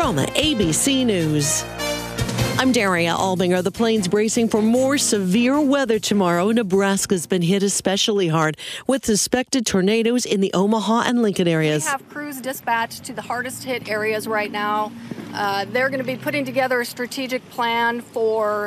from ABC News. I'm Daria Albinger. The plains bracing for more severe weather tomorrow. Nebraska's been hit especially hard with suspected tornadoes in the Omaha and Lincoln areas. We have crews dispatched to the hardest hit areas right now. They're going to be putting together a strategic plan for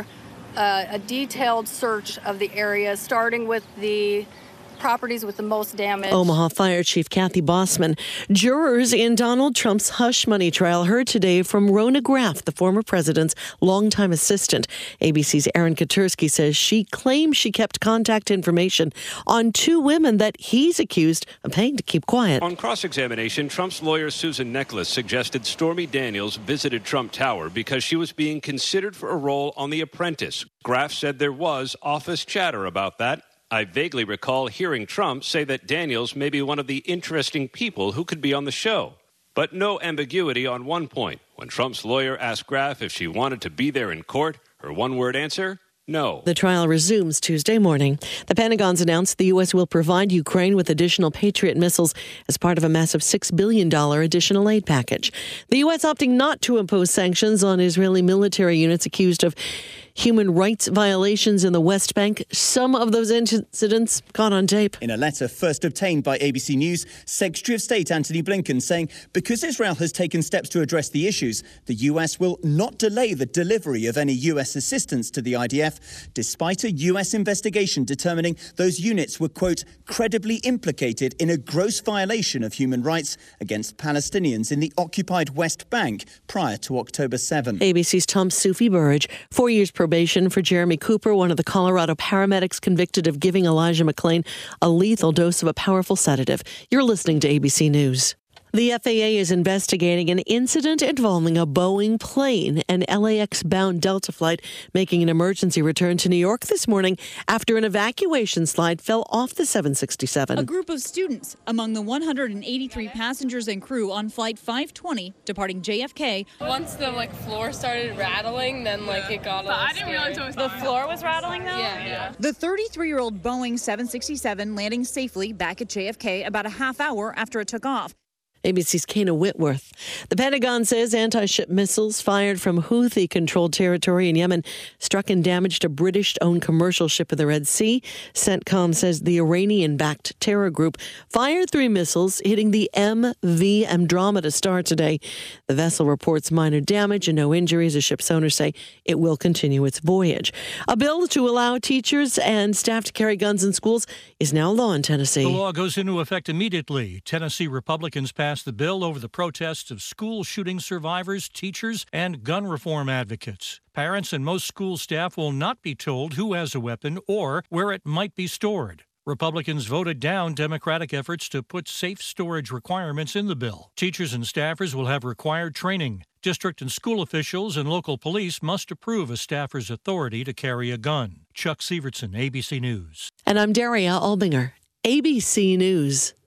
a detailed search of the areas, starting with the properties with the most damage. Omaha Fire Chief Kathy Bossman. Jurors in Donald Trump's hush money trial heard today from Rona Graff, the former president's longtime assistant. ABC's Aaron Katursky says she claims she kept contact information on two women that he's accused of paying to keep quiet. On cross-examination, Trump's lawyer Susan Nicholas suggested Stormy Daniels visited Trump Tower because she was being considered for a role on The Apprentice. Graff said there was office chatter about that. I vaguely recall hearing Trump say that Daniels may be one of the interesting people who could be on the show. But no ambiguity on one point. When Trump's lawyer asked Graff if she wanted to be there in court, her one-word answer, no. The trial resumes Tuesday morning. The Pentagon's announced the U.S. will provide Ukraine with additional Patriot missiles as part of a massive $6 billion additional aid package. The U.S. opting not to impose sanctions on Israeli military units accused of human rights violations in the West Bank. Some of those incidents caught on tape. In a letter first obtained by ABC News, Secretary of State Antony Blinken saying because Israel has taken steps to address the issues, the U.S. will not delay the delivery of any U.S. assistance to the IDF, despite a U.S. investigation determining those units were, quote, credibly implicated in a gross violation of human rights against Palestinians in the occupied West Bank prior to October 7. ABC's Tom Sufi Burridge. 4 years probation for Jeremy Cooper, one of the Colorado paramedics convicted of giving Elijah McClain a lethal dose of a powerful sedative. You're listening to ABC News. The FAA is investigating an incident involving a Boeing plane, an LAX-bound Delta flight, making an emergency return to New York this morning after an evacuation slide fell off the 767. A group of students among the 183 passengers and crew on Flight 520 departing JFK. Once the floor started rattling, then it got all I didn't realize it was the floor was rattling though? Yeah. The 33-year-old Boeing 767 landing safely back at JFK about a half hour after it took off. ABC's Kana Whitworth. The Pentagon says anti-ship missiles fired from Houthi-controlled territory in Yemen struck and damaged a British-owned commercial ship in the Red Sea. CENTCOM says the Iranian-backed terror group fired 3 missiles, hitting the MV Andromeda Star today. The vessel reports minor damage and no injuries. The ship's owners say it will continue its voyage. A bill to allow teachers and staff to carry guns in schools is now law in Tennessee. The law goes into effect immediately. Tennessee Republicans passed the bill over the protests of school shooting survivors, teachers, and gun reform advocates. Parents and most school staff will not be told who has a weapon or where it might be stored. Republicans voted down Democratic efforts to put safe storage requirements in the bill. Teachers and staffers will have required training. District and school officials and local police must approve a staffer's authority to carry a gun. Chuck Sievertson, ABC News. And I'm Daria Albinger, ABC News.